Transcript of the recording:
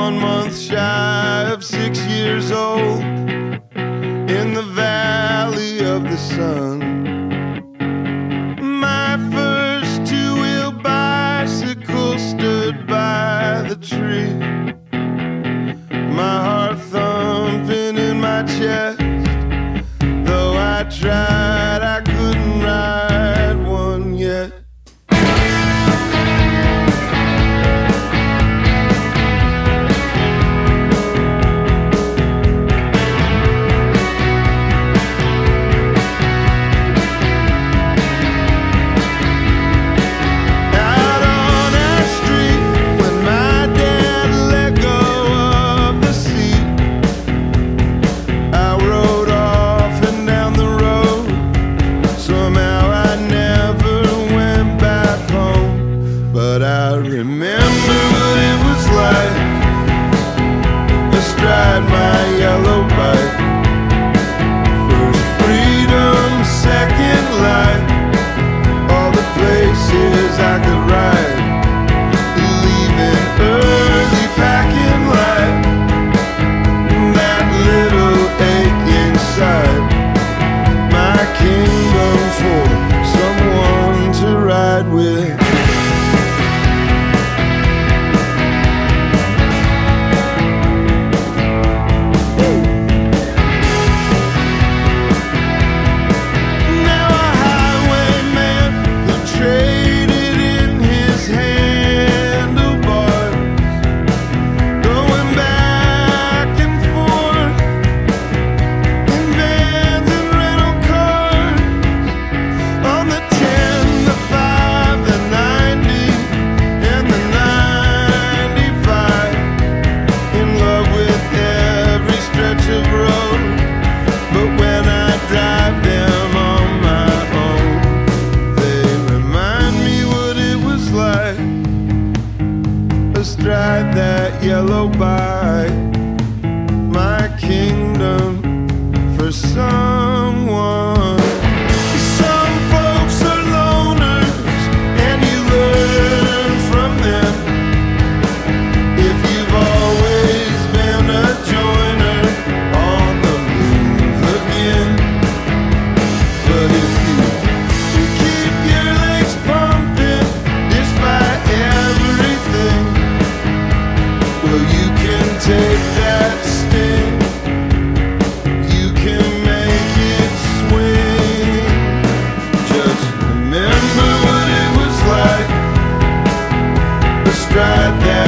1 month shy of 6 years old, in the valley of the sun. My first two-wheel bicycle stood by the tree, my heart thumping in my chest. Though I tried, I couldn't ride one yet. I remember what it was like astride my yellow bike. First freedom, second life, all the places I could ride. Leaving early, packing light, that little ache inside. My kingdom for someone to ride with. Astride that yellow bike, my kingdom for someone. Some folks are loners, and you learn from them. If you've always been a joiner, on the move again. But if you keep your legs pumping despite everything, well, you can take that sting, you can make it swing. Just remember what it was like astride that